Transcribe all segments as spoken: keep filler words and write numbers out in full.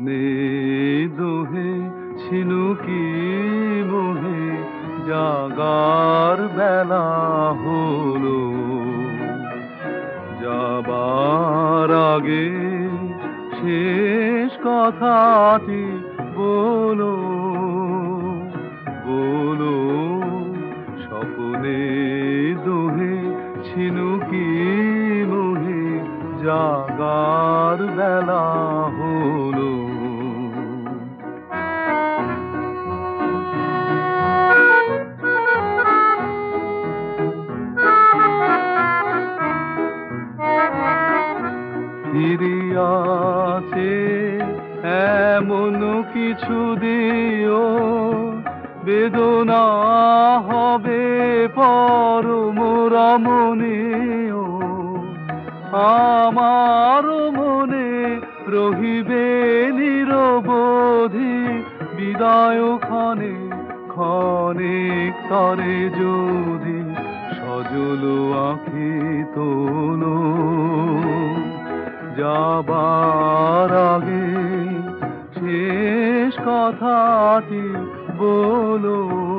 স্বপনে দোহে ঝিনুকি মোহে জাগার বেলা হলো। যাবার আগে শেষ কথাটি বলো, বলো। স্বপনে দোহে ঝিনুকি মোহে জাগার বেলা হলো। ফিরিয়াছে এমন কিছু দিও, বেদনা হবে পরম রমণীয়। আমার মনে রহিবে নিরবধি বিদায় ক্ষণে ক্ষণে তরে যদি সজল আঁখি তোলো। যাবার আগে শেষ কথাটি বলো,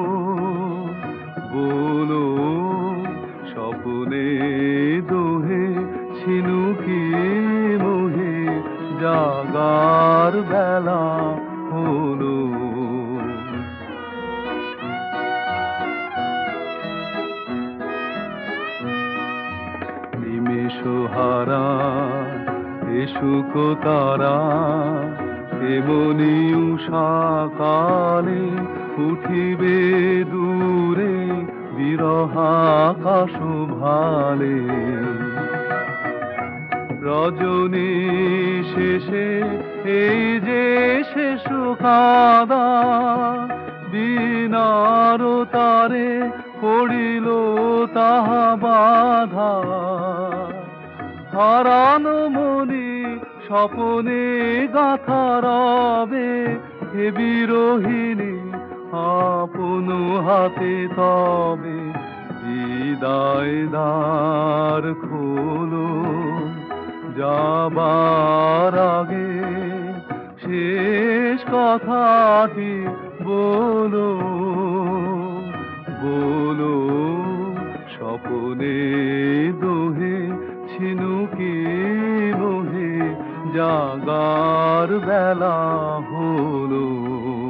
বলো। স্বপনে দোহে ঝিনুকি মোহে জাগার বেলা হলো। নিমেষ হারা সুখ তারা এমনি উষাকালে উঠিবে দূরে বিরহাকাশ ভালে। রজনী শেষে এই যে শেষ কাঁদা, বিনার তারে পড়িল তাহা বাধা। হারানো মনি স্বপনে গাথা রবে, হে বিরোহিণী আপন হাতে তবে বিদায় দ্বার খোলো। যাবার আগে শেষ কথাটি বলো, বলো। স্বপনে দোহে ঝিনুকি মোহে জাগার বেলা হলো।